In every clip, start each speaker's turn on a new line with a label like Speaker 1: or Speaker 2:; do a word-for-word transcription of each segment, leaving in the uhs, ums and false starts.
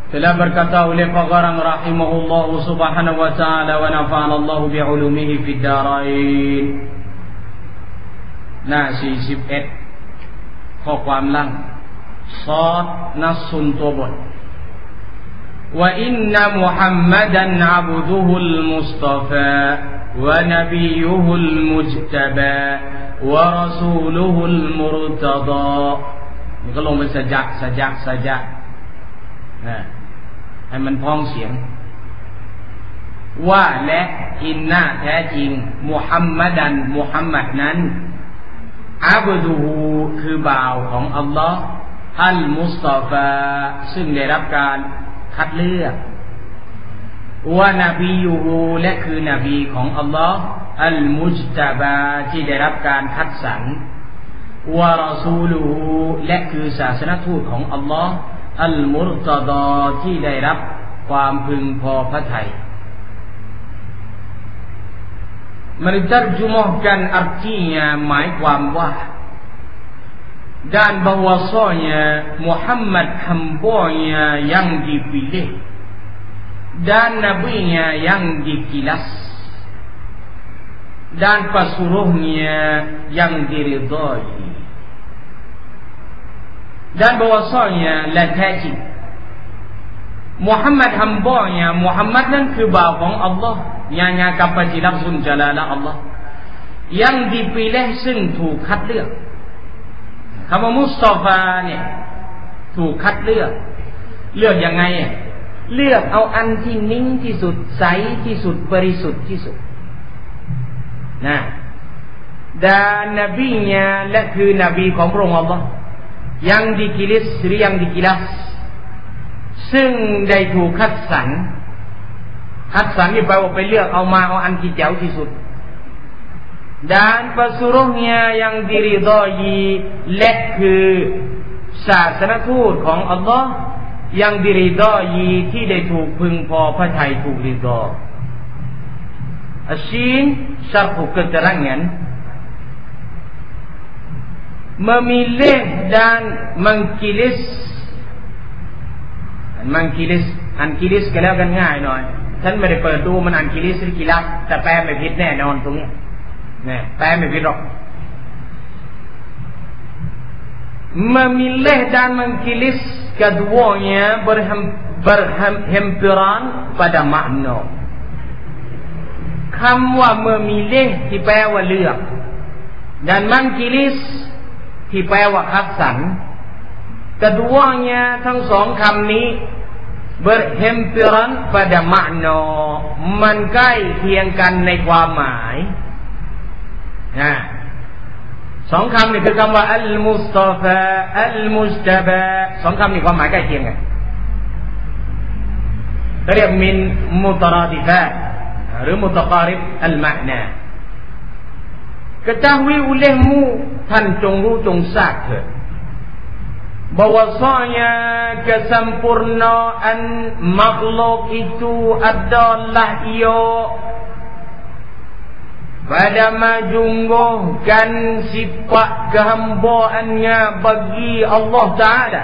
Speaker 1: Telah berkata oleh Faqarang rahimahullah subhanahu wa ta'ala wa nafa'ana Allah bi'ulumihi fid darain. หน้าสี่สิบเอ็ดข้อความล่างซอดนัสซุนตัวบทว่าอินนะมุฮัมมัดันอับดุฮุลมุสตอฟาวะนบียุฮุลมุจตบาวะรอซูลุฮุลมุรตฎอนี่ก็ลงไปสะจักสะจักสะจักให้มันพ้องเสียงว่าและอินนะแท้จริงมุฮัมมัดันมุฮัมมัดนั้นอับดุฮูคือบ่าวของอัลลอฮ์อัลมุสตอฟาซึ่งได้รับการคัดเลือกวะนบียูฮูและคือนบีของอัลลอฮ์อัลมุจตบาที่ได้รับการคัดสรรวะรอซูลูฮูและคือศาสนทูตของอัลลอฮ์อัลมุรตฎอที่ได้รับความพึงพอพระทัยmenerjemahkan artinya หมายความว่า dan bahwasanya Muhammad hamba-Nya yang dipilih dan nabi-Nya yang dikilas dan pesuruhnya yang diridhai dan bahwasanya la tajid Muhammad hamba-Nya Muhammad นั้นคือบ่าวของอัลลอฮ์Nya kepada lafzul jalalah Allah yang dipilih ซึ่งถูกคัดเลือกคำว่ามุสตอฟาเนี่ยถูกคัดเลือกเลือกยังไงอ่ะเลือกเอาอันที่นิ่งที่สุดใสที่สุดบริสุทธิ์ที่สุดนะ dan nabinya และคือนบีของพระองค์อัลเลาะห์ยังdikilisหรือยัง dikilas ซึ่งได้ถูกคัดสรรคัดสรรนี่แปลว่าไปเลือกเอามาเอาอันที่แจ๋วที่สุด dan pesuruhnya yang diridhai และคือศาสนทูตของอัลลอฮ์yang diridhai ที่ได้ถูกพึงพอพระทัยถูกริฎออัชชีน syarh keterangan memilih dan mengkilis mengkilis อันคิลิสก็แล้วกันง่ายหน่อยฉันไม่ได้เปิดดูมันอ่านคิลิสหรือคิลับแต่แปลไม่ผิดแน่นอนตรงนี้เนี่ยแปลไม่ผิดหรอก memilih dan mengkilis keduanya berhempiran pada makna คำว่า memilih ที่แปลว่าเลือก dan mengkilis ที่แปลว่าคัดสรร keduanya ทั้งสองคำนี้berhempiran pada makna มันใกล้เคียงกันในความหมายนะสองคำนี้คือคำว่าอัลมุสตอฟาอัลมุจตบาสองคำนี้ความหมายใกล้เคียงกันเรียกมินมุตราดิฟะหรือมุตการิบอัลมะนา ketahui olehmu ท่านจงรู้จงทราบเถิดbahwasanya kesempurnaan makhluk itu adalah ia pada menjungguhkan sifat kehambaannya bagi Allah Ta'ala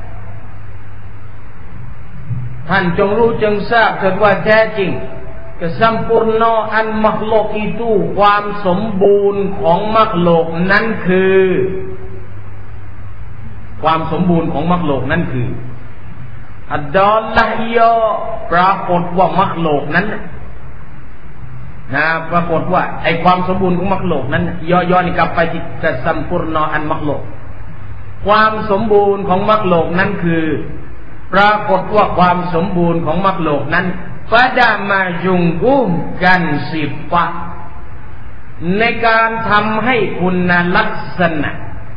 Speaker 1: ท่านจงรู้จงทราบเถิดว่าแท้จริง kesempurnaan makhluk itu ความสมบูรณ์ของมักโลกนั้นคือความสมบูรณ์ของมักโลกนั้นคืออัดดอลละฮิยอปรากฏว่ามักโลกนั้นนะปรากฏว่าไอ้ความสมบูรณ์ของมักโลกนั้นย่อๆนี่กลับไปที่กสัมปุรณะอันมักโลกความสมบูรณ์ของมักโลกนั้นคือปรากฏว่าความสมบูรณ์ของมักโลกนั้นpada menjunggungkan sifat ในการทำให้คุณลักษณะ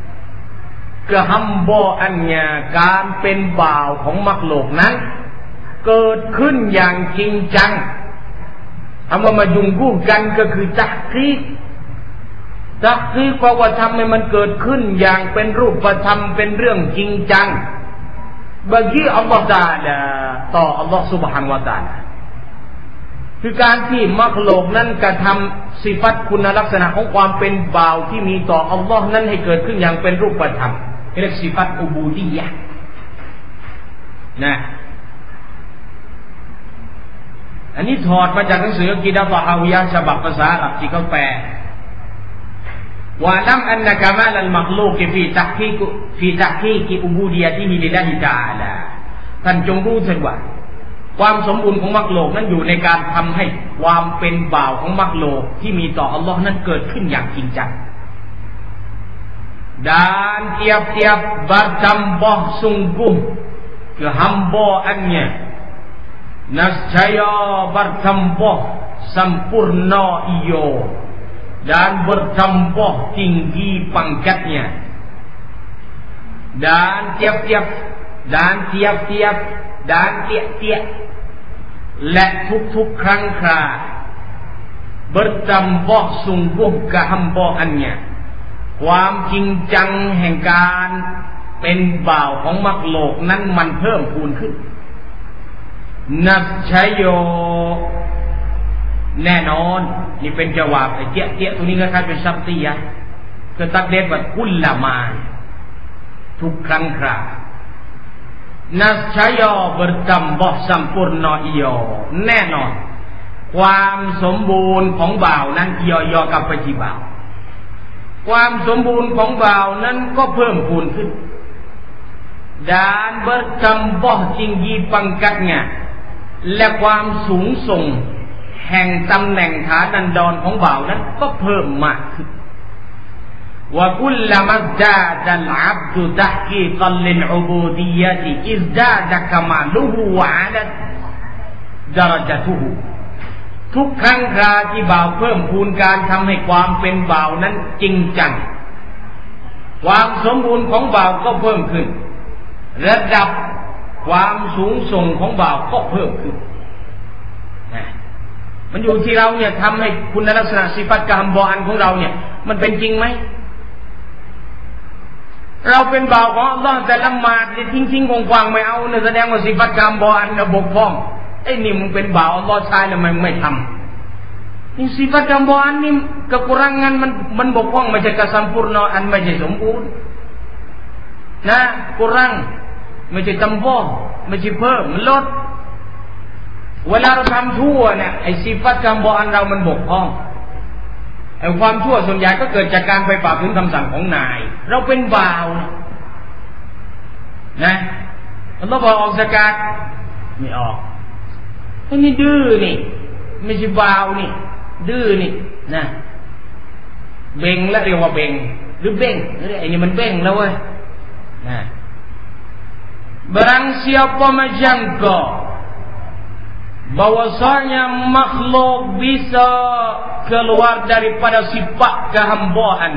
Speaker 1: kehambaannya การเป็นบ่าวของมักโลกนั้นเกิดขึ้นอย่างจริงจังคำว่ามายุ่งกู้กันก็คือตักคีกตักคีกเพราะว่าทำให้มันเกิดขึ้นอย่างเป็นรูปธรรมเป็นเรื่องจริงจัง bagi Allah Ta'ala ต่อ Allah Subhanahu Wa Ta'ala คือการที่มักโลกนั้นกระทำสิฟัตคุณลักษณะของความเป็นบ่าวที่มีต่อ Allah นั้นให้เกิดขึ้นอย่างเป็นรูปธรรมเรียกสิฟัตอุบูดียะห์นะอันนี้ถอดมาจากหนังสือกีดะตะฮาวิยะห์ฉบับภาษาอาหรับที่เขาแปลว่าลัมอันนะกะมาลัลมักลูกฟีตักฮีกฟีตักฮีกอุบูดิยะติฮิลิลลาฮิตะอาลาท่านจงรู้เถิดว่าความสมบูรณ์ของมักโลกนั้นอยู่ในการทำให้ความเป็นบ่าวของมักโลกที่มีต่ออัลลอฮ์นั้นเกิดขึ้นอย่างจริงจัง dan tiap-tiap bertambah sungguh kehambaannya nescaya bertambah sempurna ia dan bertambah tinggi pangkatnya dan tiap-tiap dan tiap-tiap dan tiap-tiap และทุกๆครั้งครา bertambah sungguh kehambaannya ความจริงจังแห่งการเป็นบ่าวของมักโลกนั้นมันเพิ่มพูนขึ้นนับใช้โยแน่นอนนี่เป็นจาวาบไอ้เจี๊ยเจี๊ยตัวนี้ก็คล้ายเป็นซับตียะก็ตักเด็ดว่ากุลละมาทุกครั้งครานับใช้โย bertambah sempurna iyo แน่นอนความสมบูรณ์ของบ่าวนั้นเอียยอกับปฏิบ่าวความสมบูรณ์ของบ่าวนั้นก็เพิ่มพูนขึ้น dan bertambah tinggi pangkatnya และความสูงส่งแห่งตำแหน่งฐานันดรของบ่าวนั้นก็เพิ่มมากขึ้น wa kullama zada al-'abdu tahqiqan lil-'ubudiyyati izdada kamaluhu wa 'alat darajatuhu ทุกครั้งคราที่บ่าวเพิ่มพูนการทำให้ความเป็นบ่าวนั้นจริงจังความสมบูรณ์ของบ่าวก็เพิ่มขึ้นระดับความสูงส่งของบ่าวก็เพิ่มขึ้นนะมันอยู่ที่เราเนี่ยทำให้คุณลักษณะสิฟัตการบออันของเราเนี่ยมันเป็นจริงไหมเราเป็นบ่าวของอัลเลาะห์แต่ละหมาดเนี่ยทิ้งๆคงๆไม่เอาเนี่ยแสดงว่าสิฟัตการบออันระบบพร่องไอ้นี่มึงเป็นบ่าวอัลเลาะห์ใช้แล้วมันไม่ทำนี่สิฟัตการบออันนี่kekuranganมันมันบกพร่องไม่ใช่kesempurnaanไม่ใช่สมบูรณ์นะkurangไม่ใช่tambahไม่ใช่เพิ่มมันลดเวลาเราทำชั่วเนี่ยไอ้สิฟัตการบออันเรามันบกพร่องไอ้ความชั่วส่วนใหญ่ก็เกิดจากการไปฝ่าฝืนคำสั่งของนายเราเป็นบ่าวนะอัลเลาะห์บอกออกซะกาตไม่ออกไอ้นี่ดื้อนี่ไม่ใช่บ่าวนี่ดื้อนี่นะเบ่งแล้วเรียกว่าเบ่งหรือเบ่งไอ้นี่มันเบ่งแล้วเว้ยนะ barang siapa menjangka bahwasanya makhluk bisa keluar daripada sifat kehambaan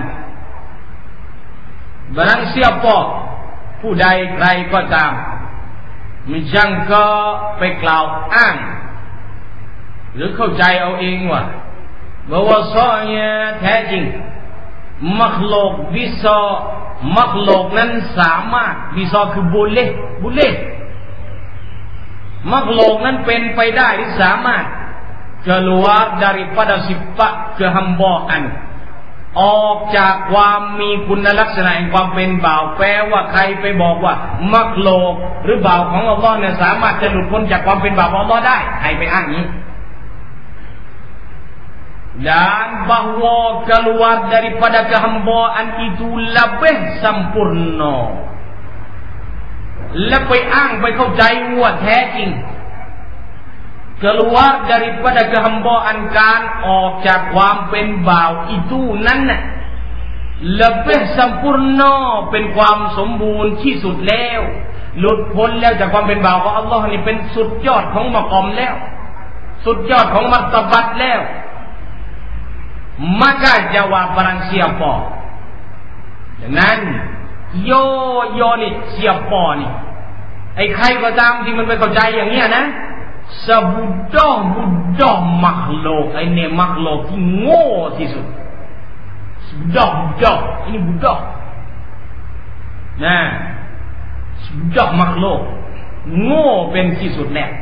Speaker 1: barang siapa ผู้ใดใครก็ตาม menjangka ไปกล่าวอ้างหรือเข้าใจเอาเองว่า bahwasanya แท้จริง makhluk bisa makhluk นั้นสามารถ bisa คือ boleh boleh makhluk นั้นเป็นไปได้หรือสามารถ keluar daripada sifat kehambaan ออกจากความมีคุณลักษณะแห่งความเป็นบ่าวแปลว่าใครไปบอกว่ามักโลกหรือบ่าวของอัลเลาะห์เนี่ยสามารถจะหลุดพ้นจากความเป็นบ่าวของอัลเลาะห์ได้ใครไปอ้างนี้ dan bahwa keluar daripada kehambaan itu lebih sempurna และไปอ้างไปเข้าใจว่าแท้จริง keluar daripada kehambaan การออกจากความเป็นบ่าว itu นั้นน่ะ lebih sempurna เป็นความสมบูรณ์ที่สุดแล้วหลุดพ้นแล้วจากความเป็นบ่าวของอัลเลาะห์นี่เป็นสุดยอดของมะกอมแล้วสุดยอดของมัรตะบัตแล้ว maka jawab barang siapa ดังนั้นโยโยนี่ siapa นี่ไอ้ใครก็ตามที่มันไม่เข้าใจอย่างเนี้ยนะ sebudah budah makhluk ไอ้เนี่ย makhluk ที่โง่ที่สุด sebudah budah ini budah นะ sebudah makhluk โง่เป็นที่สุดแล้ว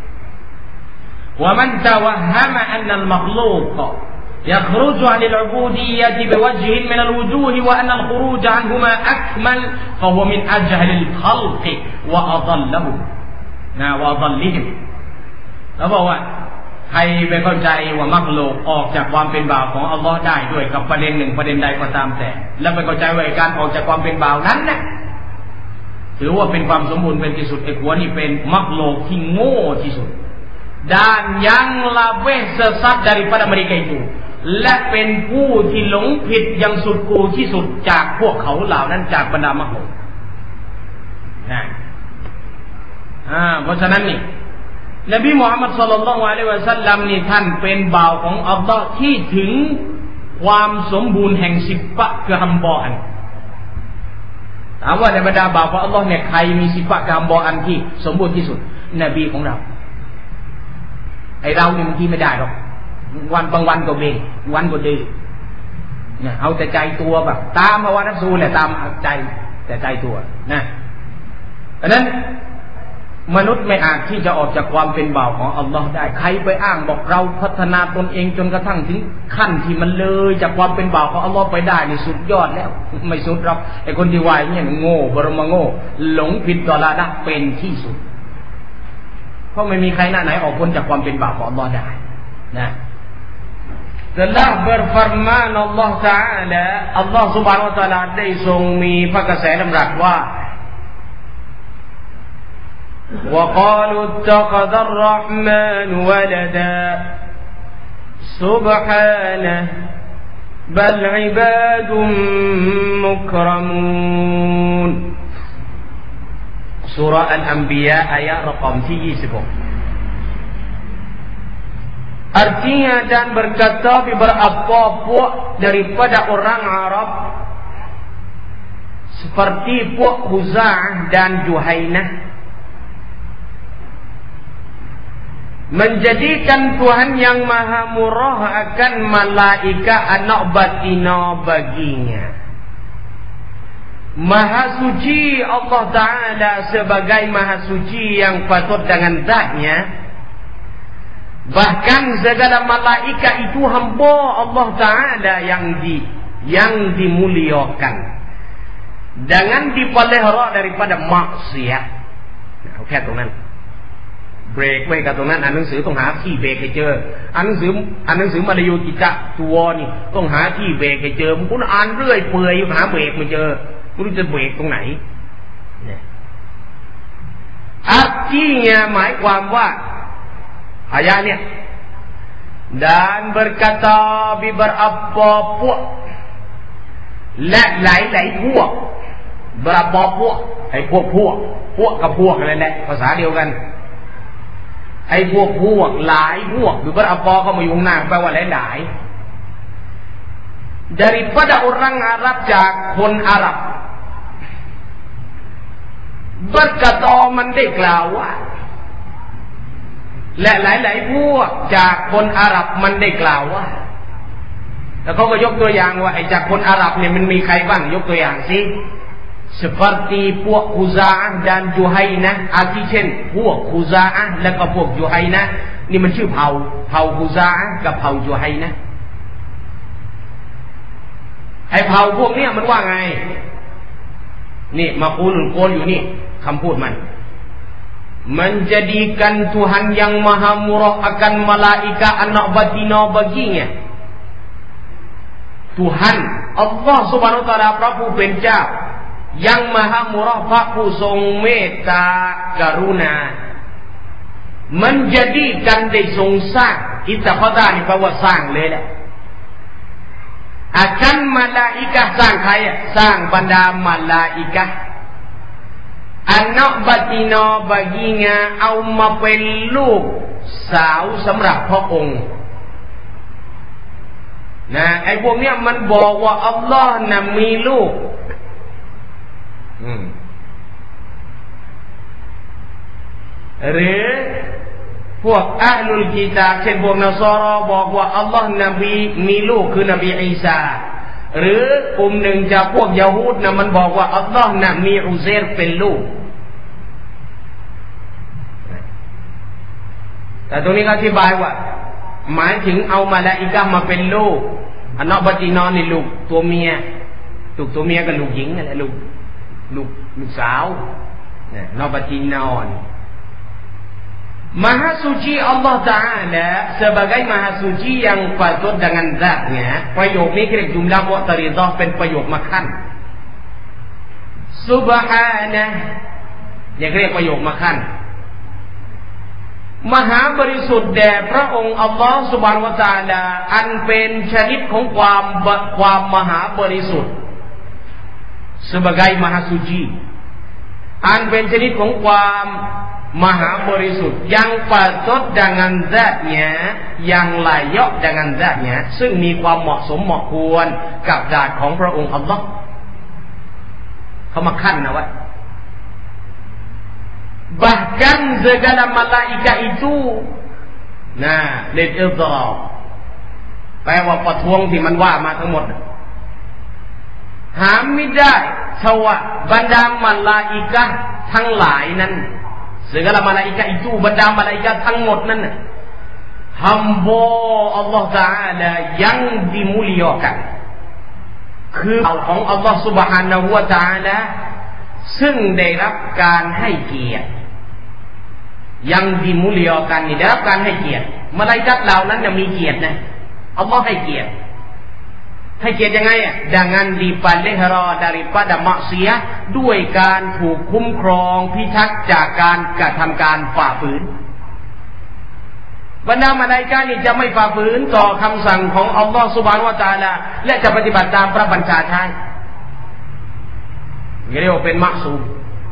Speaker 1: wa man tawahhama anna al-makhluq يخرج عن العبودية بوجه من الوجوه وأن الخروج عنهما أكمل فهو من أجهل الخلق وأضلهم นะ وأضلهم แล้วบอกว่าใครไปเข้าใจว่ามักโลกออกจากความเป็นบ่าวของอัลลอฮ์ได้ด้วยกับประเด็นหนึ่งประเด็นใดก็ตามแต่แล้วไปเข้าใจว่าการออกจากความเป็นบ่าวนั้นนะถือว่าเป็นความสมบูรณ์เป็นที่สุดไอ้หัวนี่เป็นมักโลกที่โง่ที่สุดdan yang lebih sesat daripada mereka itu และเป็นผู้ที่หลงผิดอย่างสุดกูที่สุดจากพวกเขาเหล่านั้นจากบรรดามโหนะอ่าเพราะฉะนั้นนี่นบีมุฮัมมัดศ็อลลัลลอฮุอะลัยฮิวะซัลลัมนี่ท่านเป็นบ่าวของอัลลอฮ์ที่ถึงความสมบูรณ์แห่งสิบปะกะฮัมบออันถามว่าในบรรดาบ่าวของอัลลอฮ์เนี่ยใครมีสิบปะกะฮัมบออันที่สมบูรณ์ที่สุดนบีของเราไอเราเนี่ยบางทีไม่ได้หรอกวันบางวันก็เบ่งวันก็ดื้อเนี่ยเอาแต่ใจตัวแบบตามภาวะนักสู้แหละตามใจแต่ใจตัวนะเพราะนั้นมนุษย์ไม่อาจที่จะออกจากความเป็นบ่าวของอัลลอฮ์ได้ใครไปอ้างบอกเราพัฒนาตนเองจนกระทั่งถึงขั้นที่มันเลยจากความเป็นบ่าวของอัลลอฮ์ไปได้นี่สุดยอดแล้วไม่สุดหรอกไอคนที่วายเนี่ยโง่บรมโง่หลงผิดดอลาดะเป็นที่สุดเพราะไม่มีใครหน้าไหนออกพ้นจากความเป็นบาปของอัลลอฮ์ได้นะtelah berfirman Allah Taala Allah Subhanahu Wa Taala ได้ทรงมีพระกระแสดำรัสว่า وقالوا اتخذ الرحمن ولدا سبحانه بل عباد مكرمون Surah Al-Anbiya ayat rakam tiga puluh enam. Artinya dan berkata beberapa puak daripada orang Arab seperti puak Khuza'ah dan Juhainah menjadikan Tuhan yang Maha Murah akan malaikat anak batina baginya. Maha suci Allah Ta'ala sebagai Maha suci yang patut dengan zatnya. Bahkan segala malaikat itu hamba Allah Ta'ala yang di yang dimuliakan dengan dipelihara daripada maksiat. Nah, oke, okay, ตรงนั้นเบรกไว้กับตรงนั้นอ่านหนังสือต้องหาที่เบรกให้เจออ่านหนังสืออ่านหนังสือมาลายูกิจะตัวนี่ต้องหาที่เบรกให้เจอคุณอ่านเรื่อยเปื่อยหาเบรกไม่เจอไม่รู้จะเบรกตรงไหนเนี่ยartinyaหมายความว่าอายะเนี่ย dan berkata beberapa puak และหลายๆพวก beberapa puak ไอ้พวกพวกพวกกับพวกอะไรแหละภาษาเดียวกันไอ้พวกพวกหลายพวก beberapa ก็มาอยู่ข้างหน้าแปลว่าหลายๆ daripada orang Arab จากคนอาหรับberkata มันได้กล่าวว่าและหลายๆพวกจากคนอาหรับมันได้กล่าวว่าแล้วเขาก็ยกตัวอย่างว่าไอ้จากคนอาหรับเนี่ยมันมีใครบ้างยกตัวอย่างสิ seperti พวก Khuza'ah dan Juhainah อาทิเช่นพวก Khuza'ah และก็พวก Juhainah นี่มันชื่อเผ่าเผ่า Khuza'ah กับเผ่า Juhainah ไอ้เผ่าพวกนี้มันว่าไงนี่มาคูลุนโกนอยู่นี่คำพูดมัน menjadikan Tuhan yang Maha Murah akan malaikat anak batina baginya Tuhan Allah Subhanahu Wa Taala พระผู้เป็นเจ้าyang Maha Murah พระผู้ทรงเมตตากรุณา menjadikan ได้ทรงสร้างอิตคอดานี่แปลว่าสร้างเลยแหละakan malaikat สร้างใครอ่ะสร้างบรรดามาลาอิกะห์ anak batina baginya เอามาเป็นลูกสาวสำหรับพระองค์นะไอ้พวกเนี้ยมันบอกว่าอัลลอฮ์น่ะมีลูกหรือพวกอะห์ลุลกิตาบเช่นพวกนัสรอบอกว่าอัลลอฮ์นบีมีลูกคือนบีอีสาหรือกลุ่มหนึ่งจากพวกยะฮูดนะมันบอกว่าอัลลอฮ์น่ะมีอุซัยรเป็นลูกแต่ตรงนี้ก็อธิบายว่าหมายถึงเอามาลาอิกะห์มาเป็นลูกอันนอกบัตินอนนี่ลูกตัวเมียลูกตัวเมียกับลูกหญิงนั่นแหละลูกลูกลูกสาวเนี่ยนอกบัตินอน Maha suci Allah Ta'ala sebagai maha suci yang patut dengan zatnya. ประโยคนี้เรียกจุมละมุตริดะห์เป็นประโยคมาขั้น Subhanah อย่างเรียกประโยคมาขั้นมหาบริสุทธิ์แด่พระองค์อัลลอฮฺซุบฮานะฮูวะตะอาลาอันเป็นชนิดของความความมหาบริสุทธิ์ sebagai maha suci อันเป็นชนิดของความมหาบริสุทธิ์yang patut dengan zatnya yang layak dengan zatnya ซึ่งมีความเหมาะสมเหมาะควรกับญาติของพระองค์อัลลอฮ์เขามาขั้นนะว่า bahkan segala malaikat itu nah lididhar แปลว่าประท้วงที่มันว่ามาทั้งหมดหาไม่ได้ทว่าบรรดามาลาอิกะห์ทั้งหลายนั้น segala malaikat itu บรรดามาลาอิกะห์ทั้งหมดนั้นhamba Allah Ta'ala yang dimuliakan คือของอัลลอฮฺ Subhanahu wa Ta'ala ซึ่งได้รับการให้เกียรติยังdimuliakanนี่ได้รับการให้เกียรติมาลาอิกะห์เหล่านั้นจะมีเกียรตินะอัลลอฮฺให้เกียรติให้เกียรติยังไงอ่ะ dengan dipelihara daripada maksiat ด้วยการถูกคุ้มครองพิทักษ์จากการกระทำการฝ่าฝืนบรรดามาลาอิกะห์นี่จะไม่ฝ่าฝืนต่อคำสั่งของอัลลอฮฺซุบฮานะฮูวะตะอาลาและจะปฏิบัติตามพระบัญชาใช้เรียกว่าเป็นมะซูม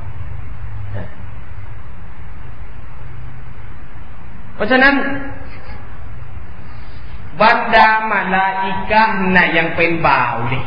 Speaker 1: เพราะฉะนั้นบรรดามาลาอิกะห์น่ะยังเป็นบ่าวเลย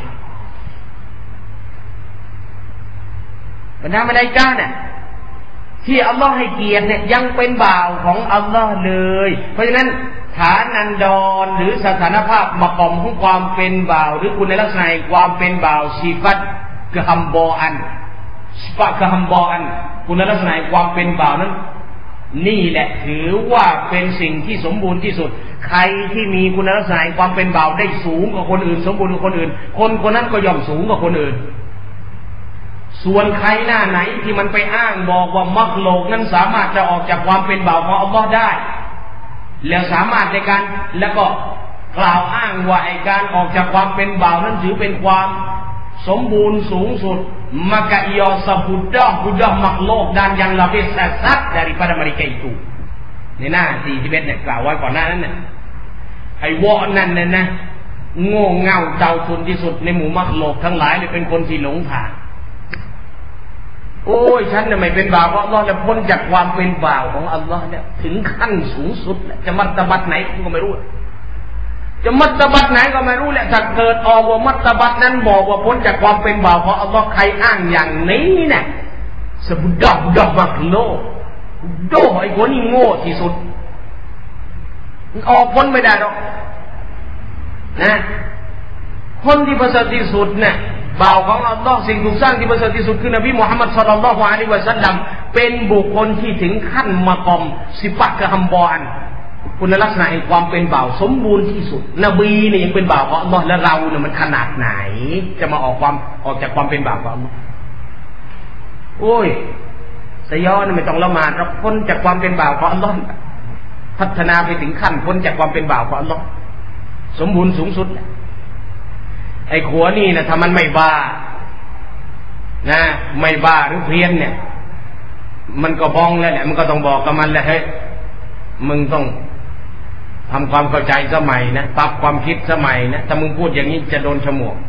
Speaker 1: บรรดามาลาอิกะห์น่ะที่อัลลอฮ์ให้เกียรติเนี่ยยังเป็นบ่าวของอัลลอฮ์เลยเพราะฉะนั้นฐานันดรหรือสถานภาพมากอมของความเป็นบ่าวหรือคุณลักษณะความเป็นบ่าวสิฟัตกะฮัมบออันสิฟัตกะฮัมบออันคุณลักษณะความเป็นบ่าวนั้นนี่แหละถือว่าเป็นสิ่งที่สมบูรณ์ที่สุดใครที่มีคุณลักษณะความเป็นบ่าวได้สูงกว่าคนอื่นสมบูรณ์กว่าคนอื่นคนคนนั้นก็ย่อมสูงกว่าคนอื่นส่วนใครหน้าไหนที่มันไปอ้างบอกว่ามักโลกนั้นสามารถจะออกจากความเป็นบ่าวของอัลลอฮ์ได้แล้วสามารถในการแล้วก็กล่าวอ้างว่าไอ้การออกจากความเป็นบ่าวนั้นถือเป็นความสมบูรณ์สูงสุดmaka ia sebudah budah makhluk dan yang lebih sesat daripada mereka itu ในหน้าสี่สิบเอ็ดเนี่ยกล่าวไว้ก่อนหน้านั้นน่ะไอ้วอนั่นน่ะนะโง่เง่าเจ้าทุนที่สุดในหมู่มักโลกทั้งหลายเลยเป็นคนที่หลงทางโอ้ยฉันน่ะไม่เป็นบ่าวของอัลลอฮ์แล้วพ้นจากความเป็นบ่าวของอัลลอฮ์เนี่ยถึงขั้นสูงสุดแหละจะมัตตบัตไหนก็ไม่รู้จะมัตตบัตไหนก็ไม่รู้แหละถ้าเกิดออกว่ามัตตบัตนั้นบอกว่าพ้นจากความเป็นบ่าวของอัลลอฮ์ใครอ้างอย่างนี้เนี่ยสบุดอกดอกมักโลกโดไอ้คนนี้โง่ที่สุดออกพ้นไม่ได้หรอกนะคนที่ประเสริฐที่สุดเนี่ยบ่าวของอัลลอฮ์สิ่งถูกสร้างที่ประเสริฐที่สุดคือนบีมุฮัมมัดศ็อลลัลลอฮุอะลัยฮิวะซัลลัมเป็นบุคคลที่ถึงขั้นมากอมสิฟัตกะฮัมบอนคุณลักษณะแห่งความเป็นบ่าวสมบูรณ์ที่สุดนบีเนี่ยยังเป็นบ่าวของอัลลอฮ์แล้วเราเนี่ยมันขนาดไหนจะมาออกความออกจากความเป็นบ่าวของอัลลอฮ์โอ้ยสยอนไม่ต้องละหมาดเราพ้นจากความเป็นบ่าวของอัลลอฮ์พัฒนาไปถึงขั้นพ้นจากความเป็นบ่าวของอัลลอฮ์สมบูรณ์สูงสุดไอ้ขัวนี่นะถ้ามันไม่บ้านะไม่บ้าหรือเพี้ยนเนี่ยมันก็บ้องแล้วแหละมันก็ต้องบอกกับมันแหละเฮ้ยมึงต้องทำความเข้าใจสมัยนะปรับความคิดสมัยนะถ้ามึงพูดอย่างนี้จะโดนฉมวก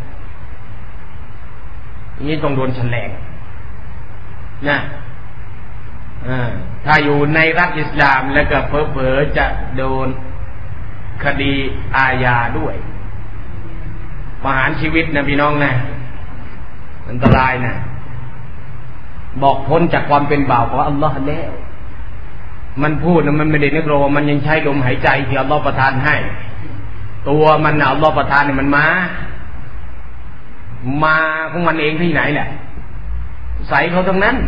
Speaker 1: อย่างนี้ต้องโดนแฉลงนะถ้าอยู่ในรัฐอิสลามแล้วก็เผลอๆจะโดนคดีอาญาด้วยประหารชีวิตนะพี่น้องนะอันตรายนะบอกพ้นจากความเป็นบ่าวของอัลลอฮ์แล้วมันพูดนะมันไม่ได้นึกว่ามันยังใช้ลมหายใจที่อัลลอฮ์ประทานให้ตัวมันอัลลอฮ์ประทานเนี่ยมันมามาของมันเองที่ไหนแหละใส่เขาทั้งนั้น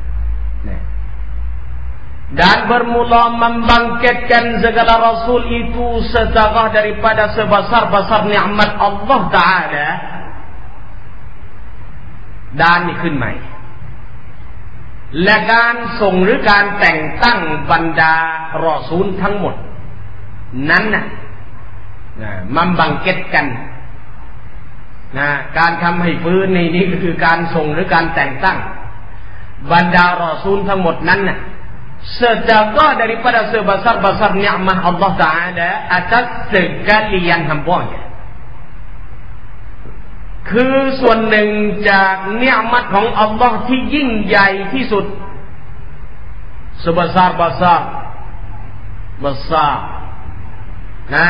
Speaker 1: dan bermula membangkitkan segala rasul itu setengah daripada sebesar-besar nikmat Allah Ta'ala ด้านนี้ขึ้นใหม่และการส่งหรือการแต่งตั้งบรรดารอซูลทั้งหมดนั้นน่ะมันบังเก็ตกันนะการทำให้ฟื้นในนี้ก็คือการส่งหรือการแต่งตั้งบรรดารอซูลทั้งหมดนั้นน่ะsedekah daripada sebesar-besar nikmat Allah Taala atas sekalian hamba-Nya คือส่วนหนึ่งจากนิมัตของอัลลอฮ์ที่ยิ่งใหญ่ที่สุด sebesar-besar besar นะ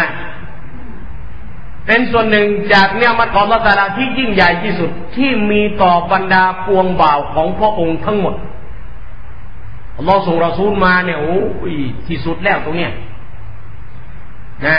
Speaker 1: เป็นส่วนหนึ่งจากนิมัตของอัลลอฮ์ตะอาลาที่ยิ่งใหญ่ที่สุดที่มีต่อบรรดาปวงบ่าวของพระองค์ทั้งหมดอัลลอฮ์ส่งรอซูลมาเนี่ยโอ้ยที่สุดแล้วตรงเนี้ยนะ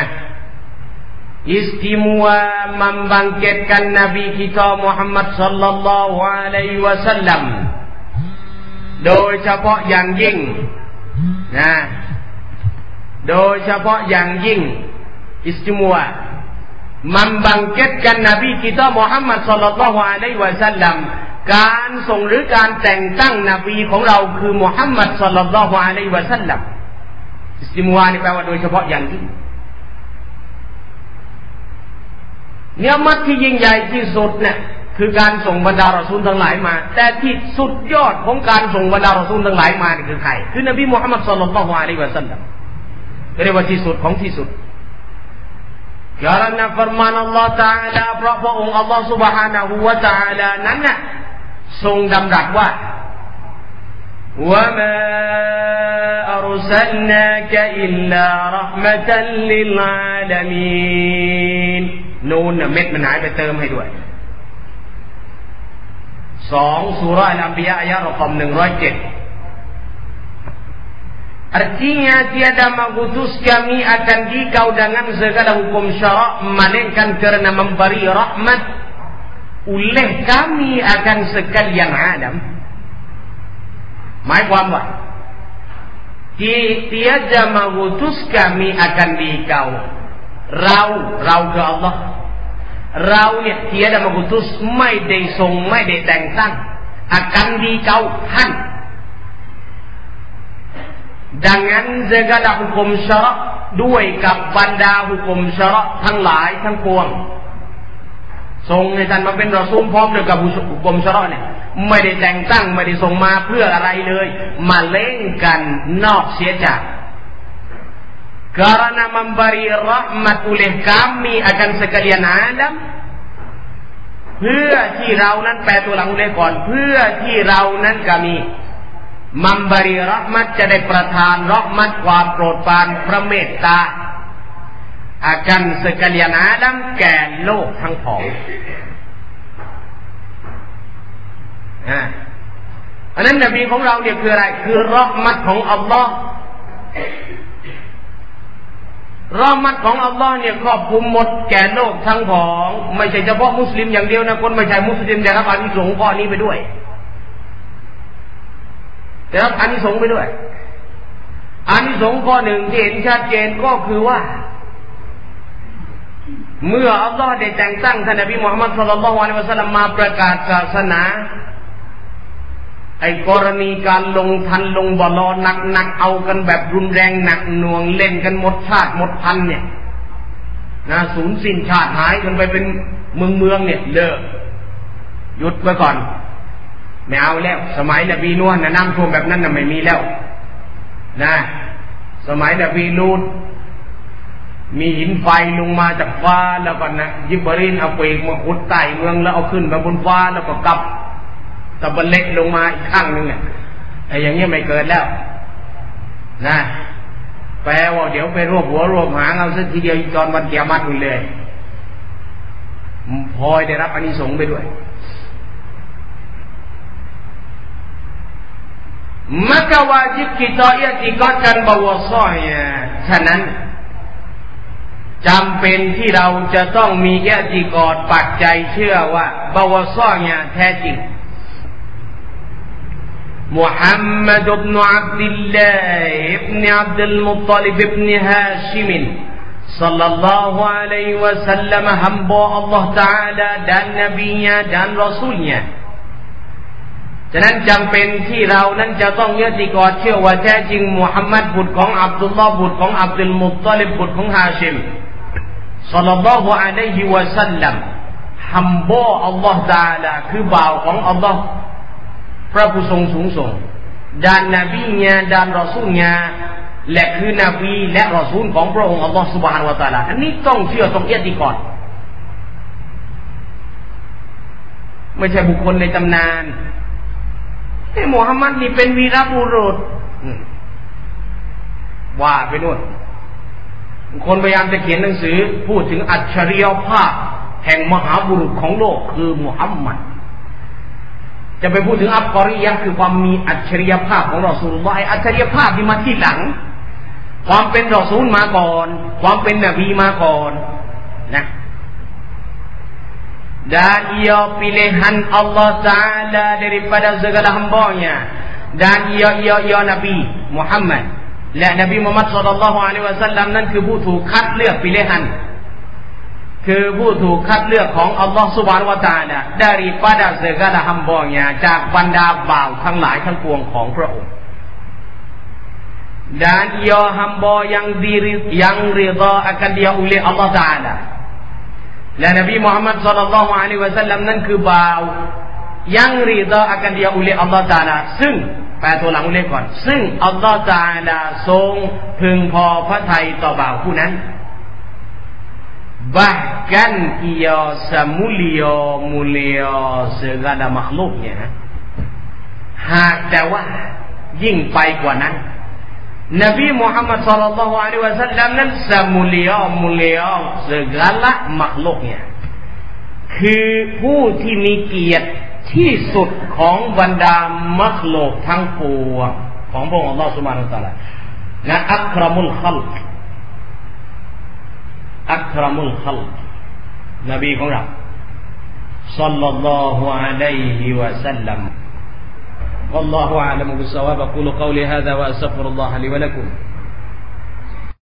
Speaker 1: istimewa membangkitkan Nabi kita Muhammad sallallahu alaihi wasallam โดยเฉพาะอย่างยิ่งนะโดยเฉพาะอย่างยิ่ง istimewa membangkitkan Nabi kita Muhammad sallallahu alaihi wasallam การส่งหรือการแต่งตั้งนบีของเราคือมุฮัมมัดศ็อลลัลลอฮุอะลัยฮิวะซัลลัม istimewa นี่แปลว่าโดยเฉพาะอย่างยิ่งนิมัตที่ยิ่งใหญ่ที่สุดเนี่ยคือการส่งบรรดารอซูลทั้งหลายมาแต่ที่สุดยอดของการส่งบรรดารอซูลทั้งหลายมานี่คือใครคือนบีมุฮัมมัดศ็อลลัลลอฮุอะลัยฮิวะซัลลัมเรียกว่าที่สุดของที่สุดkarena firman Allah Taala เพราะพระองค์อัลลอฮฺ Subhanahu wa Taala นั้นน่ะทรงดำรัสว่า وما أرسلناك إلا رحمة للعالمين นูนเม็ดมันหายไปเติมให้ด้วยสองซูเราะห์อัลอัมบิยาอายะห์รอมหนึ่งร้อยเจ็ด artinya tiada mengutus kami akan dikau dengan segala hukum syarak melainkan karena memberi rahmat oleh kami akan sekalian alam หมายความว่า tiada mengutus kami akan dikau เราเราคืออัลลอฮ์เราเนี่ย tiada mengutus ไม่ได้ส่งไม่ได้แต่งตั้ง akan dikau ท่านdengan segala hukum syarak ด้วยกับบรรดาหุกุมชะเราะห์ทั้งหลายทั้งปวงส่งให้ท่านมาเป็นรอซูลพร้อมด้วยกับหุกุมชะเราะห์เนี่ยไม่ได้แต่งตั้งไม่ได้ส่งมาเพื่ออะไรเลยมาเล่นกันนอกเสียจาก karena memberi rahmat oleh kami akan sekalian alam เพื่อที่เรานั้นแปลตัวหลังเลยก่อนเพื่อที่เรานั้นกามีmemberi rahmat จะได้ประทานrahmatความโปรดปรานพระเมตตา akan sekalian alam แก่โลกทั้งผองอ่าอันนั้นนบีของเราเนี่ยคืออะไรคือrahmatของอัลลอฮ์rahmatของอัลลอฮ์เนี่ยครอบคลุมหมดแก่โลกทั้งผองไม่ใช่เฉพาะมุสลิมอย่างเดียวนะคนไม่ใช่มุสลิมได้รับอานิสงส์ข้อนี้ไปด้วยได้รับอานิสงส์ไปด้วยอานิสงส์ข้อหนึ่งที่เห็นชัดเจนก็คือว่าเมื่ออัลลอฮ์ได้แต่งตั้งท่านนบีมุฮัมมัดศ็อลลัลลอฮุอะลัยฮิวะซัลลัมมาประกาศศาสนาไอ้กรณีการลงทันลงบ่ลอหนักๆเอากันแบบรุนแรงหนักหน่วงเล่นกันหมดชาติหมดพันเนี่ยนะสูญสิ้นชาติหายกันไปเป็นเมืองเมืองเนี่ยเลิกหยุดไว้ก่อนไม่เอาแล้วสมัยนบีนูฮ์น่ะน้ำท่วมแบบนั้นน่ะไม่มีแล้วนะสมัยนบีลูตมีหินไฟลงมาจากฟ้าแล้วก็นะยิบรีนเอาปีกมาขุดใต้เมืองแล้วเอาขึ้นมาบนฟ้าแล้วก็กลับตะบันเล็กลงมาอีกข้างนึงเนี่ยไอ้อย่างเงี้ยไม่เกิดแล้วนะแปลว่าเดี๋ยวไปรวบหัวรวบหางเอาซะทีเดียวตอนวันเกียรติเลยพลอยได้รับอานิสงส์ไปด้วยmaka wajib kita i'tiqadkan bahwasanya ฉะนั้นจำเป็นที่เราจะต้องมีอิอ์ติกอดปักใจเชื่อว่า bahwasanya แท้จริง محمد بن عبد الله ابن عبد المطلب ابن هاشم صلى الله عليه وسلم hamba Allah Taala dan nabinya dan rasulnya ฉะนั้นจำเป็นที่เรานั้นจะต้องยึดติดเชื่อว่าแท้จริงมุฮัมมัดบุตรของอับดุลลอฮ์บุตรของอับดุลมุตตอลิบบุตรของฮาชิมศ็อลลัลลอฮุอะลัยฮิวะซัลลัมฮัมโบอัลลอฮ์ตะอาลาคือบ่าวของอัลลอฮ์พระผู้ทรงสูงส่งdan nabinya dan rasulnya และคือนบีและรอซูลของพระองค์อัลลอฮ์ سبحانه และ تعالى อันนี้ต้องเชื่อต้องยึดติดก่อนไม่ใช่บุคคลในตำนานไอ้มุฮัมมัดนี่เป็นวีรบุรุษว่าไปนู่นคนพยายามจะเขียนหนังสือพูดถึงอัจฉริยภาพแห่งมหาบุรุษของโลกคือมุฮัมมัดจะไปพูดถึงอับกอริยะคือความมีอัจฉริยภาพของรอซูลุลลอฮ์ไอ้อัจฉริยภาพที่มาที่หลังความเป็นรอซูลมาก่อนความเป็นนบีมาก่อนนะ dan ia pilihan Allah Taala daripada segala hamba-Nya dan ia ia ia Nabi Muhammad และนบีมุฮัมมัดศ็อลลัลลอฮุอะลัยฮิวะซัลลัมนั้นคือผู้ถูกคัดเลือก pilihan คือผู้ถูกคัดเลือกของอัลลอฮฺซุบฮานะฮูวะตะอาลา daripada segala hamba-Nya จากบรรดาบ่าวทั้งหลายทั้งปวงของพระองค์ dan ia hamba yang diri yang ridha akan dia oleh Allah Taala และนบีมุฮัมมัดศ็อลลัลลอฮุอะลัยฮิวะซัลลัมนั้นคือบ่าวyang ridha akan dia oleh Allah Taala ซึ่งแปลตัวหลังเล็กก่อนซึ่งอัลลอฮฺตะอาลาทรงพึงพอพระทัยต่อบ่าวผู้นั้น bahkan ia semulia mulia segala makhluknya หากแต่ว่ายิ่งไปกว่านั้นนบีมุฮัมมัดศ็อลลัลลอฮุอะลัยฮิวะซัลลัมนั้น semulia mulia segala makhluknya คือผู้ที่มีเกียรติที่สุดของบรรดามัคลุกทั้งปวงของพระองค์อัลลอฮฺซุบฮานะฮูวะตะอาลาและอัครมุลคัลกอัครมุลคัลกนบีของเราศ็อลลัลลอฮุอะลัยฮิวะซัลลัม والله أعلم بالصواب أقول قولي هذا وأستغفر الله لي ولكم